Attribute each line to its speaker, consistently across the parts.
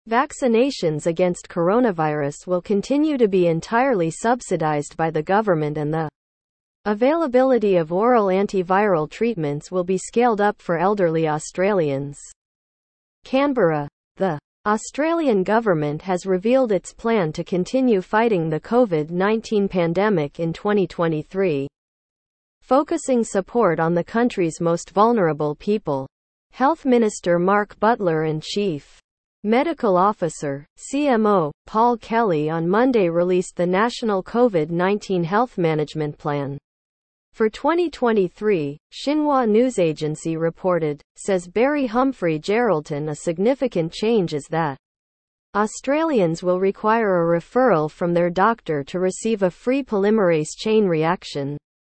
Speaker 1: Vaccinations against coronavirus will continue to be entirely subsidized by the government, and the availability of oral antiviral treatments will be scaled up for elderly Australians. Canberra. The Australian government has revealed its plan to continue fighting the COVID-19 pandemic in 2023, focusing support on the country's most vulnerable people. Health Minister Mark Butler and Chief Medical Officer, CMO, Paul Kelly on Monday released the National COVID-19 Health Management Plan for 2023, Xinhua News Agency reported, says Barry Humphrey-Geraldton. A significant change is that Australians will require a referral from their doctor to receive a free polymerase chain reaction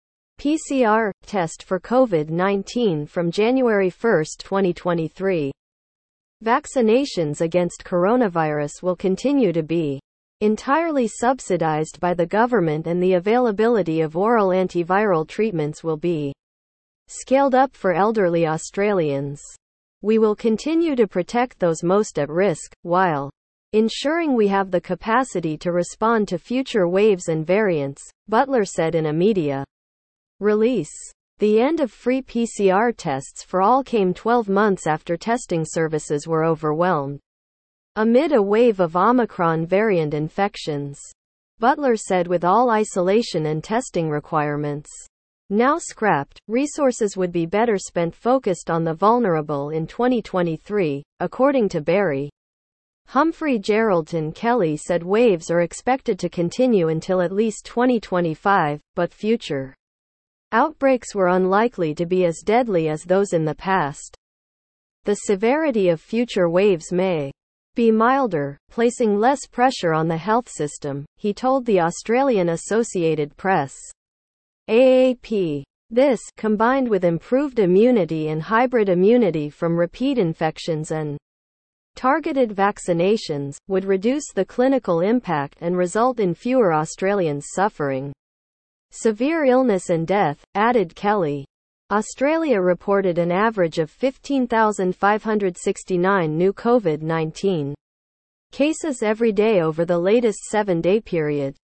Speaker 1: (PCR) test for COVID-19 from January 1, 2023. Vaccinations against coronavirus will continue to be entirely subsidized by the government, and the availability of oral antiviral treatments will be scaled up for elderly Australians. We will continue to protect those most at risk, while ensuring we have the capacity to respond to future waves and variants, Butler said in a media release. The end of free PCR tests for all came 12 months after testing services were overwhelmed amid a wave of Omicron variant infections. Butler said with all isolation and testing requirements now scrapped, resources would be better spent focused on the vulnerable in 2023, according to Barry Humphrey-Geraldton. Kelly said waves are expected to continue until at least 2025, but future outbreaks were unlikely to be as deadly as those in the past. The severity of future waves may be milder, placing less pressure on the health system, he told the Australian Associated Press, AAP. This, combined with improved immunity and hybrid immunity from repeat infections and targeted vaccinations, would reduce the clinical impact and result in fewer Australians suffering severe illness and death, added Kelly. Australia reported an average of 15,569 new COVID-19 cases every day over the latest 7-day period,